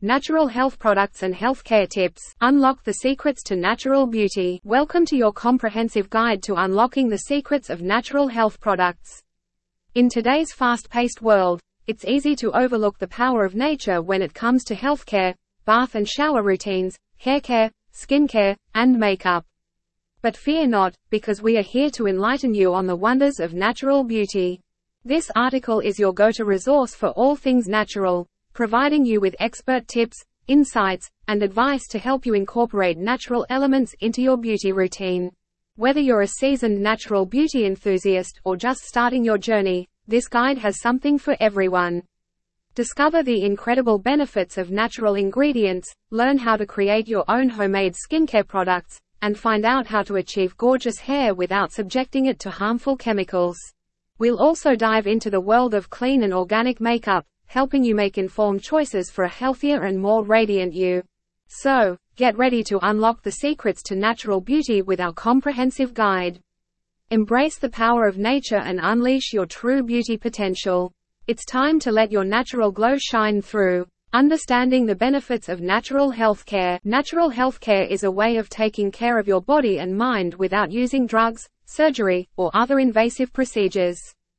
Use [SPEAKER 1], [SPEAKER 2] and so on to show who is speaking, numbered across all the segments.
[SPEAKER 1] natural health products and healthcare tips. Unlock the secrets to natural beauty. Welcome to your comprehensive guide to unlocking the secrets of natural health products. In today's fast-paced world, it's easy to overlook the power of nature when it comes to healthcare, bath and shower routines, hair care, skincare, and makeup. But fear not, because we are here to enlighten you on the wonders of natural beauty. This article is your go-to resource for all things natural, providing you with expert tips, insights, and advice to help you incorporate natural elements into your beauty routine. Whether you're a seasoned natural beauty enthusiast or just starting your journey, this guide has something for everyone. Discover the incredible benefits of natural ingredients, learn how to create your own homemade skincare products, and find out how to achieve gorgeous hair without subjecting it to harmful chemicals. We'll also dive into the world of clean and organic makeup, helping you make informed choices for a healthier and more radiant you. So, get ready to unlock the secrets to natural beauty with our comprehensive guide. Embrace the power of nature and unleash your true beauty potential. It's time to let your natural glow shine through. Understanding the benefits of natural healthcare. Natural healthcare is a way of taking care of your body and mind without using drugs, surgery, or other invasive procedures.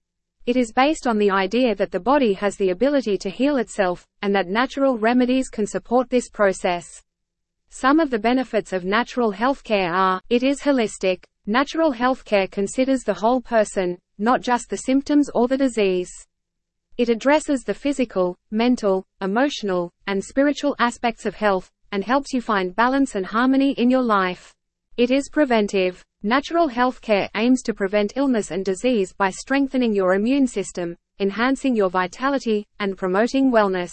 [SPEAKER 1] It is based on the idea that the body has the ability to heal itself, and that natural remedies can support this process. Some of the benefits of natural healthcare are: it is holistic. Natural healthcare considers the whole person, not just the symptoms or the disease. It addresses the physical, mental, emotional, and spiritual aspects of health, and helps you find balance and harmony in your life. It is preventive. Natural healthcare aims to prevent illness and disease by strengthening your immune system, enhancing your vitality, and promoting wellness.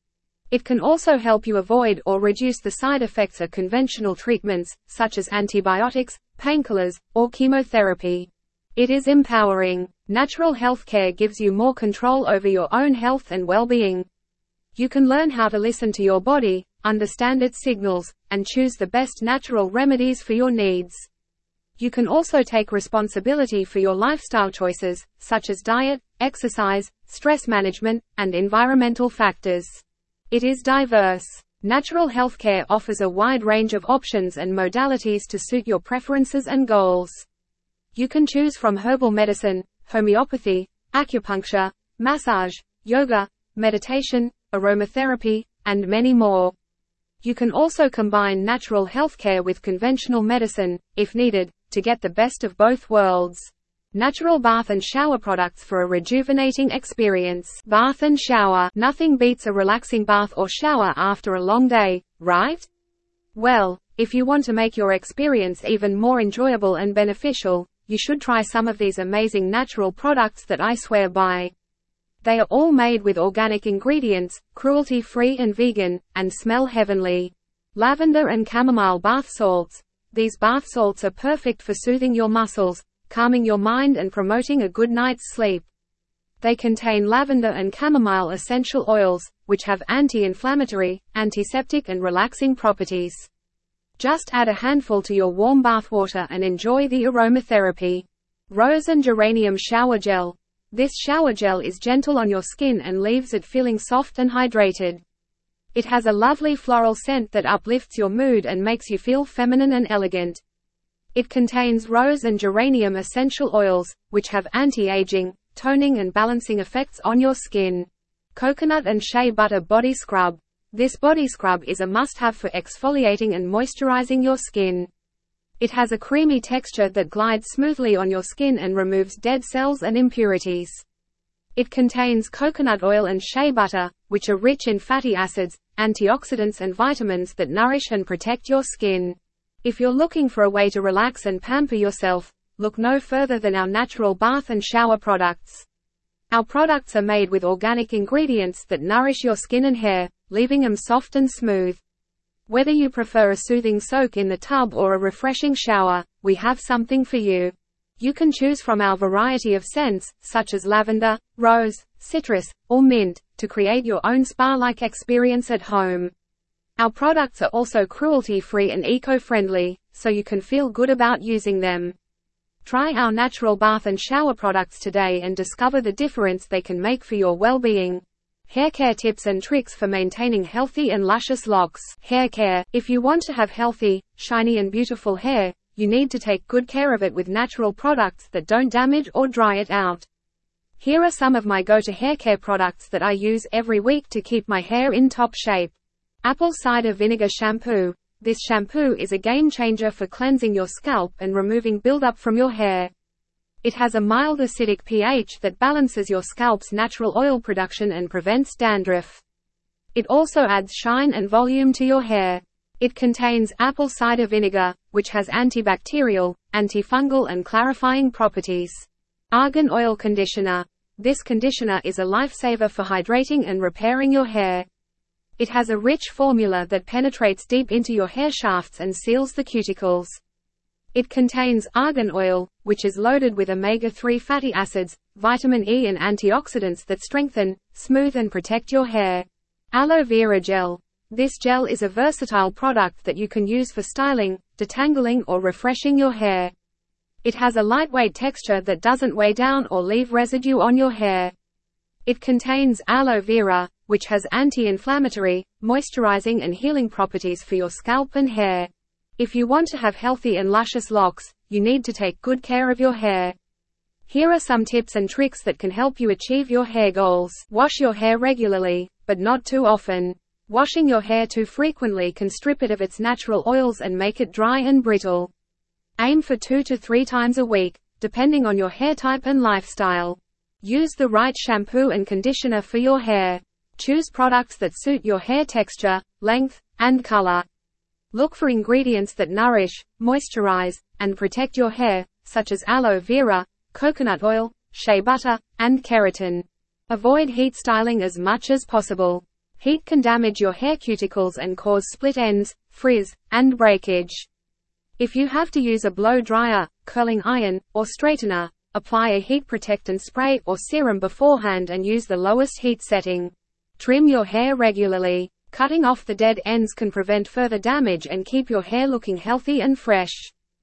[SPEAKER 1] It can also help you avoid or reduce the side effects of conventional treatments, such as antibiotics, painkillers, or chemotherapy. It is empowering. Natural healthcare gives you more control over your own health and well-being. You can learn how to listen to your body, understand its signals, and choose the best natural remedies for your needs. You can also take responsibility for your lifestyle choices, such as diet, exercise, stress management, and environmental factors. It is diverse. Natural healthcare offers a wide range of options and modalities to suit your preferences and goals. You can choose from herbal medicine, homeopathy, acupuncture, massage, yoga, meditation, aromatherapy, and many more. You can also combine natural healthcare with conventional medicine, if needed, to get the best of both worlds. Natural bath and shower products for a rejuvenating experience. Bath and shower. Nothing beats a relaxing bath or shower after a long day, right? Well, if you want to make your experience even more enjoyable and beneficial, you should try some of these amazing natural products that I swear by. They are all made with organic ingredients, cruelty-free and vegan, and smell heavenly. Lavender and chamomile bath salts. These bath salts are perfect for soothing your muscles, calming your mind and promoting a good night's sleep. They contain lavender and chamomile essential oils, which have anti-inflammatory, antiseptic and relaxing properties. Just add a handful to your warm bath water and enjoy the aromatherapy. Rose and geranium shower gel. This shower gel is gentle on your skin and leaves it feeling soft and hydrated. It has a lovely floral scent that uplifts your mood and makes you feel feminine and elegant. It contains rose and geranium essential oils, which have anti-aging, toning and balancing effects on your skin. Coconut and shea butter body scrub. This body scrub is a must-have for exfoliating and moisturizing your skin. It has a creamy texture that glides smoothly on your skin and removes dead cells and impurities. It contains coconut oil and shea butter, which are rich in fatty acids, antioxidants and vitamins that nourish and protect your skin. If you're looking for a way to relax and pamper yourself, look no further than our natural bath and shower products. Our products are made with organic ingredients that nourish your skin and hair, leaving them soft and smooth. Whether you prefer a soothing soak in the tub or a refreshing shower, we have something for you. You can choose from our variety of scents, such as lavender, rose, citrus, or mint, to create your own spa-like experience at home. Our products are also cruelty-free and eco-friendly, so you can feel good about using them. Try our natural bath and shower products today and discover the difference they can make for your well-being. Hair care tips and tricks for maintaining healthy and luscious locks. Hair care. If you want to have healthy, shiny and beautiful hair, you need to take good care of it with natural products that don't damage or dry it out. Here are some of my go-to hair care products that I use every week to keep my hair in top shape. Apple cider vinegar shampoo. This shampoo is a game changer for cleansing your scalp and removing buildup from your hair. It has a mild acidic pH that balances your scalp's natural oil production and prevents dandruff. It also adds shine and volume to your hair. It contains apple cider vinegar, which has antibacterial, antifungal and clarifying properties. Argan oil conditioner. This conditioner is a lifesaver for hydrating and repairing your hair. It has a rich formula that penetrates deep into your hair shafts and seals the cuticles. It contains argan oil, which is loaded with omega-3 fatty acids, vitamin E and antioxidants that strengthen, smooth and protect your hair. Aloe vera gel. This gel is a versatile product that you can use for styling, detangling or refreshing your hair. It has a lightweight texture that doesn't weigh down or leave residue on your hair. It contains aloe vera, which has anti-inflammatory, moisturizing and healing properties for your scalp and hair. If you want to have healthy and luscious locks, you need to take good care of your hair. Here are some tips and tricks that can help you achieve your hair goals. Wash your hair regularly, but not too often. Washing your hair too frequently can strip it of its natural oils and make it dry and brittle. Aim for 2 to 3 times a week, depending on your hair type and lifestyle. Use the right shampoo and conditioner for your hair. Choose products that suit your hair texture, length, and color. Look for ingredients that nourish, moisturize, and protect your hair, such as aloe vera, coconut oil, shea butter, and keratin. Avoid heat styling as much as possible. Heat can damage your hair cuticles and cause split ends, frizz, and breakage. If you have to use a blow dryer, curling iron, or straightener, apply a heat protectant spray or serum beforehand and use the lowest heat setting. Trim your hair regularly. Cutting off the dead ends can prevent further damage and keep your hair looking healthy and fresh.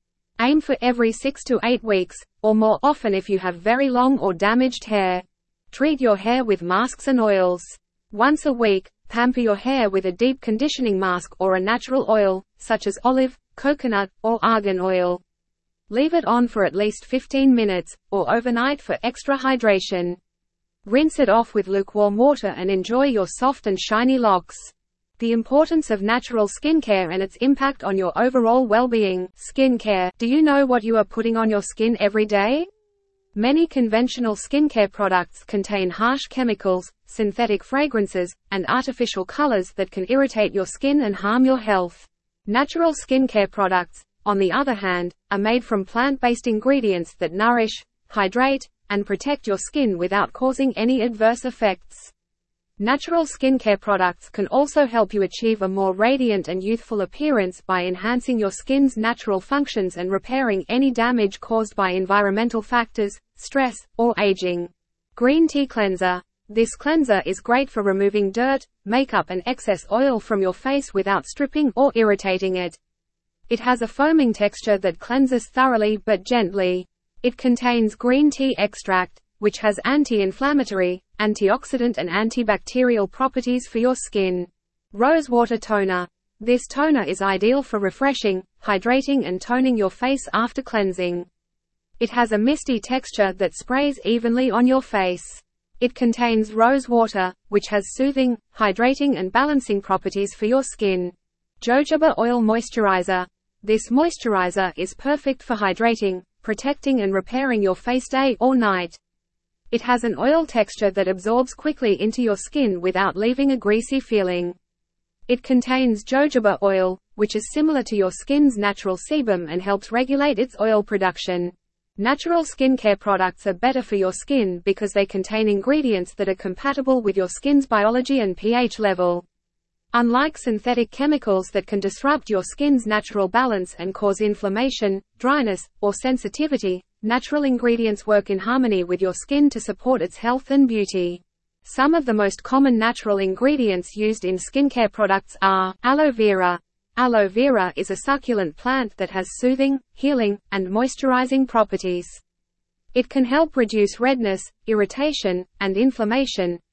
[SPEAKER 1] Aim for every 6 to 8 weeks, or more often if you have very long or damaged hair. Treat your hair with masks and oils. Once a week, pamper your hair with a deep conditioning mask or a natural oil, such as olive, coconut, or argan oil. Leave it on for at least 15 minutes, or overnight for extra hydration. Rinse it off with lukewarm water and enjoy your soft and shiny locks. The importance of natural skincare and its impact on your overall well-being. Skincare. Do you know what you are putting on your skin every day? Many conventional skincare products contain harsh chemicals, synthetic fragrances, and artificial colors that can irritate your skin and harm your health. Natural skincare products, on the other hand, are made from plant-based ingredients that nourish, hydrate, and protect your skin without causing any adverse effects. Natural skincare products can also help you achieve a more radiant and youthful appearance by enhancing your skin's natural functions and repairing any damage caused by environmental factors, stress, or aging. Green tea cleanser. This cleanser is great for removing dirt, makeup and excess oil from your face without stripping or irritating it. It has a foaming texture that cleanses thoroughly but gently. It contains green tea extract, which has anti-inflammatory, antioxidant and antibacterial properties for your skin. Rose water toner. This toner is ideal for refreshing, hydrating and toning your face after cleansing. It has a misty texture that sprays evenly on your face. It contains rose water, which has soothing, hydrating and balancing properties for your skin. Jojoba oil moisturizer. This moisturizer is perfect for hydrating, protecting and repairing your face day or night. It has an oil texture that absorbs quickly into your skin without leaving a greasy feeling. It contains jojoba oil, which is similar to your skin's natural sebum and helps regulate its oil production. Natural skincare products are better for your skin because they contain ingredients that are compatible with your skin's biology and pH level. Unlike synthetic chemicals that can disrupt your skin's natural balance and cause inflammation, dryness, or sensitivity, natural ingredients work in harmony with your skin to support its health and beauty. Some of the most common natural ingredients used in skincare products are aloe vera. Aloe vera is a succulent plant that has soothing, healing, and moisturizing properties. It can help reduce redness, irritation, and inflammation,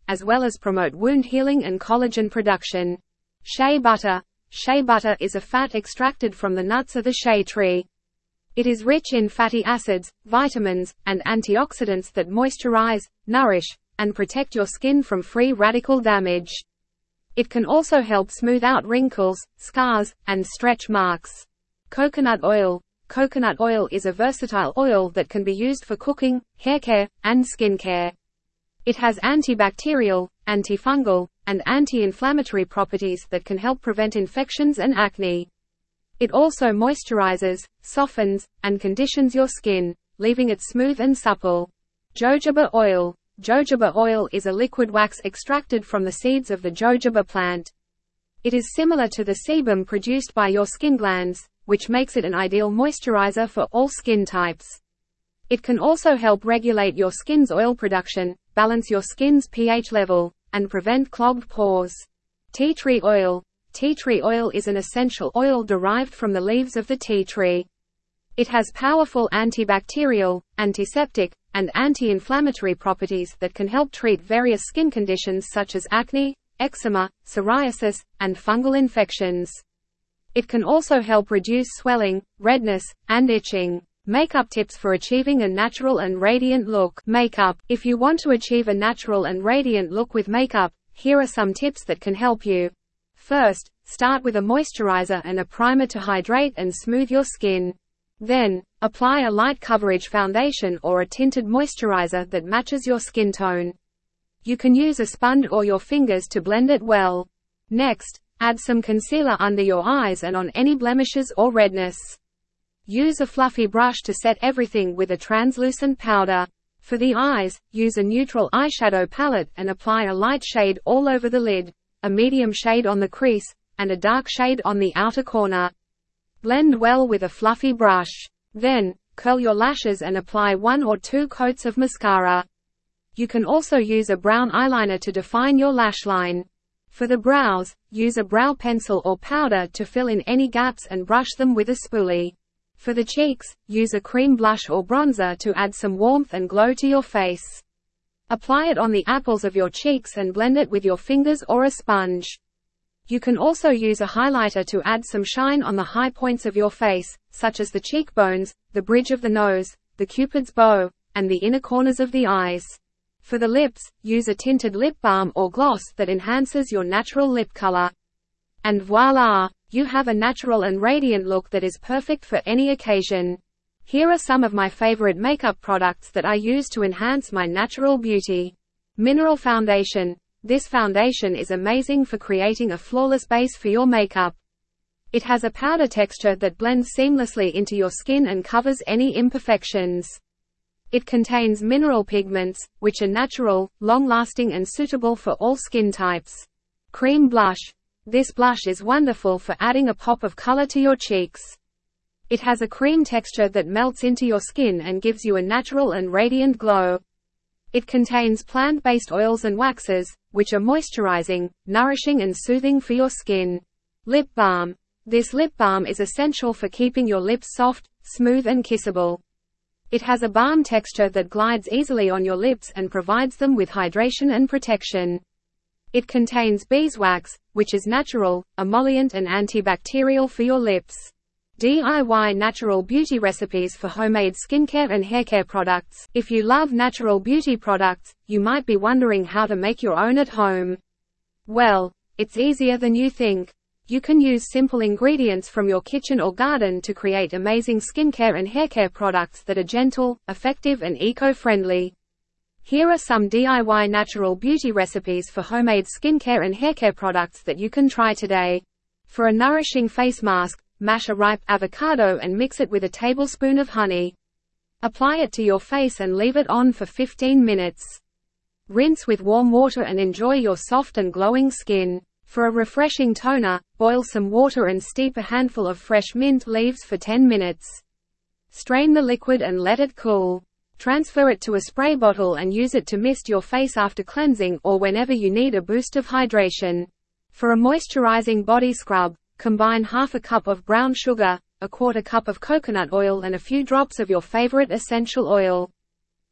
[SPEAKER 1] as well as promote wound healing and collagen production. Shea butter. Shea butter is a fat extracted from the nuts of the shea tree. It is rich in fatty acids, vitamins, and antioxidants that moisturize, nourish, and protect your skin from free radical damage. It can also help smooth out wrinkles, scars, and stretch marks. Coconut oil. Coconut oil is a versatile oil that can be used for cooking, haircare, and skincare. It has antibacterial, antifungal, and anti-inflammatory properties that can help prevent infections and acne. It also moisturizes, softens, and conditions your skin, leaving it smooth and supple. Jojoba oil. Jojoba oil is a liquid wax extracted from the seeds of the jojoba plant. It is similar to the sebum produced by your skin glands, which makes it an ideal moisturizer for all skin types. It can also help regulate your skin's oil production, balance your skin's pH level, and prevent clogged pores. Tea tree oil. Tea tree oil is an essential oil derived from the leaves of the tea tree. It has powerful antibacterial, antiseptic, and anti-inflammatory properties that can help treat various skin conditions such as acne, eczema, psoriasis, and fungal infections. It can also help reduce swelling, redness, and itching. Makeup tips for achieving a natural and radiant look. Makeup. If you want to achieve a natural and radiant look with makeup, here are some tips that can help you. First, start with a moisturizer and a primer to hydrate and smooth your skin. Then, apply a light coverage foundation or a tinted moisturizer that matches your skin tone. You can use a sponge or your fingers to blend it well. Next, add some concealer under your eyes and on any blemishes or redness. Use a fluffy brush to set everything with a translucent powder. For the eyes, use a neutral eyeshadow palette and apply a light shade all over the lid, a medium shade on the crease, and a dark shade on the outer corner. Blend well with a fluffy brush. Then, curl your lashes and apply 1 or 2 coats of mascara. You can also use a brown eyeliner to define your lash line. For the brows, use a brow pencil or powder to fill in any gaps and brush them with a spoolie. For the cheeks, use a cream blush or bronzer to add some warmth and glow to your face. Apply it on the apples of your cheeks and blend it with your fingers or a sponge. You can also use a highlighter to add some shine on the high points of your face, such as the cheekbones, the bridge of the nose, the cupid's bow, and the inner corners of the eyes. For the lips, use a tinted lip balm or gloss that enhances your natural lip color. And voila! You have a natural and radiant look that is perfect for any occasion. Here are some of my favorite makeup products that I use to enhance my natural beauty. Mineral Foundation. This foundation is amazing for creating a flawless base for your makeup. It has a powder texture that blends seamlessly into your skin and covers any imperfections. It contains mineral pigments, which are natural, long-lasting and suitable for all skin types. Cream Blush. This blush is wonderful for adding a pop of color to your cheeks. It has a cream texture that melts into your skin and gives you a natural and radiant glow. It contains plant-based oils and waxes, which are moisturizing, nourishing and soothing for your skin. Lip Balm. This lip balm is essential for keeping your lips soft, smooth and kissable. It has a balm texture that glides easily on your lips and provides them with hydration and protection. It contains beeswax, which is natural, emollient and antibacterial for your lips. DIY natural beauty recipes for homemade skincare and haircare products. If you love natural beauty products, you might be wondering how to make your own at home. Well, it's easier than you think. You can use simple ingredients from your kitchen or garden to create amazing skincare and haircare products that are gentle, effective and eco-friendly. Here are some DIY natural beauty recipes for homemade skincare and haircare products that you can try today. For a nourishing face mask, mash a ripe avocado and mix it with a tablespoon of honey. Apply it to your face and leave it on for 15 minutes. Rinse with warm water and enjoy your soft and glowing skin. For a refreshing toner, boil some water and steep a handful of fresh mint leaves for 10 minutes. Strain the liquid and let it cool. Transfer it to a spray bottle and use it to mist your face after cleansing or whenever you need a boost of hydration. For a moisturizing body scrub, combine half a cup of brown sugar, a quarter cup of coconut oil and a few drops of your favorite essential oil.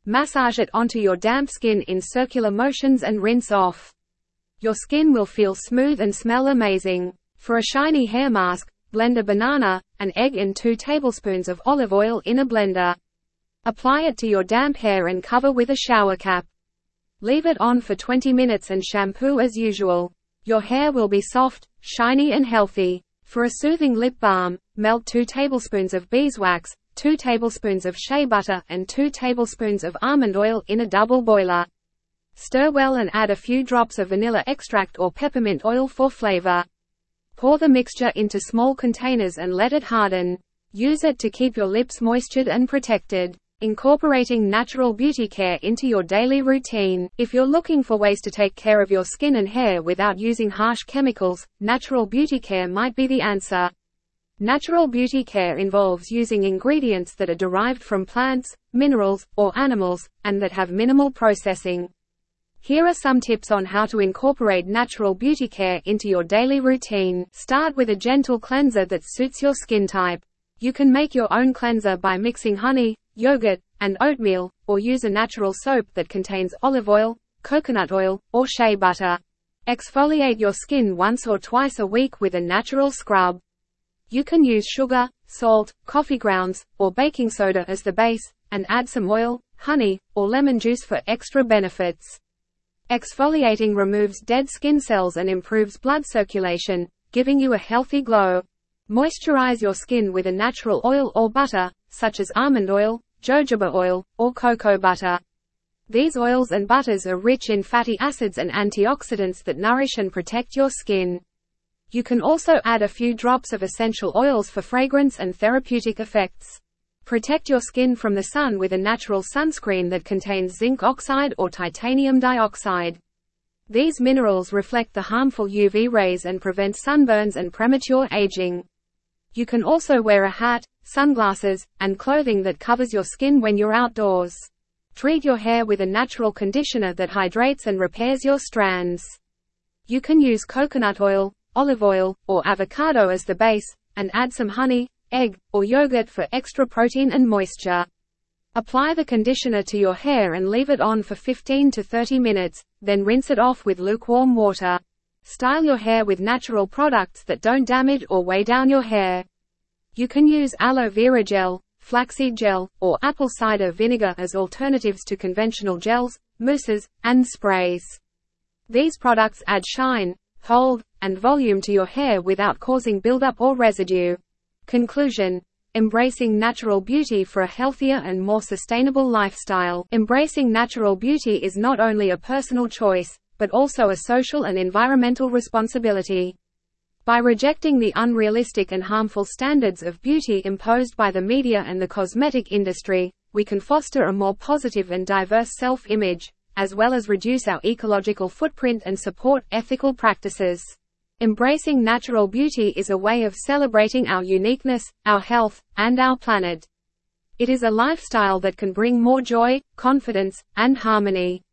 [SPEAKER 1] Massage it onto your damp skin in circular motions and rinse off. Your skin will feel smooth and smell amazing. For a shiny hair mask, blend a banana, an egg and 2 tablespoons of olive oil in a blender. Apply it to your damp hair and cover with a shower cap. Leave it on for 20 minutes and shampoo as usual. Your hair will be soft, shiny and healthy. For a soothing lip balm, melt 2 tablespoons of beeswax, 2 tablespoons of shea butter and 2 tablespoons of almond oil in a double boiler. Stir well and add a few drops of vanilla extract or peppermint oil for flavor. Pour the mixture into small containers and let it harden. Use it to keep your lips moistured and protected. Incorporating natural beauty care into your daily routine. If you're looking for ways to take care of your skin and hair without using harsh chemicals, natural beauty care might be the answer. Natural beauty care involves using ingredients that are derived from plants, minerals, or animals, and that have minimal processing. Here are some tips on how to incorporate natural beauty care into your daily routine. Start with a gentle cleanser that suits your skin type. You can make your own cleanser by mixing honey, yogurt, and oatmeal, or use a natural soap that contains olive oil, coconut oil, or shea butter. Exfoliate your skin once or twice a week with a natural scrub. You can use sugar, salt, coffee grounds, or baking soda as the base, and add some oil, honey, or lemon juice for extra benefits. Exfoliating removes dead skin cells and improves blood circulation, giving you a healthy glow. Moisturize your skin with a natural oil or butter, such as almond oil, jojoba oil, or cocoa butter. These oils and butters are rich in fatty acids and antioxidants that nourish and protect your skin. You can also add a few drops of essential oils for fragrance and therapeutic effects. Protect your skin from the sun with a natural sunscreen that contains zinc oxide or titanium dioxide. These minerals reflect the harmful UV rays and prevent sunburns and premature aging. You can also wear a hat, sunglasses, and clothing that covers your skin when you're outdoors. Treat your hair with a natural conditioner that hydrates and repairs your strands. You can use coconut oil, olive oil, or avocado as the base, and add some honey, egg, or yogurt for extra protein and moisture. Apply the conditioner to your hair and leave it on for 15 to 30 minutes, then rinse it off with lukewarm water. Style your hair with natural products that don't damage or weigh down your hair. You can use aloe vera gel, flaxseed gel, or apple cider vinegar as alternatives to conventional gels, mousses, and sprays. These products add shine, hold, and volume to your hair without causing buildup or residue. Conclusion: embracing natural beauty for a healthier and more sustainable lifestyle. Embracing natural beauty is not only a personal choice, but also a social and environmental responsibility. By rejecting the unrealistic and harmful standards of beauty imposed by the media and the cosmetic industry, we can foster a more positive and diverse self-image, as well as reduce our ecological footprint and support ethical practices. Embracing natural beauty is a way of celebrating our uniqueness, our health, and our planet. It is a lifestyle that can bring more joy, confidence, and harmony.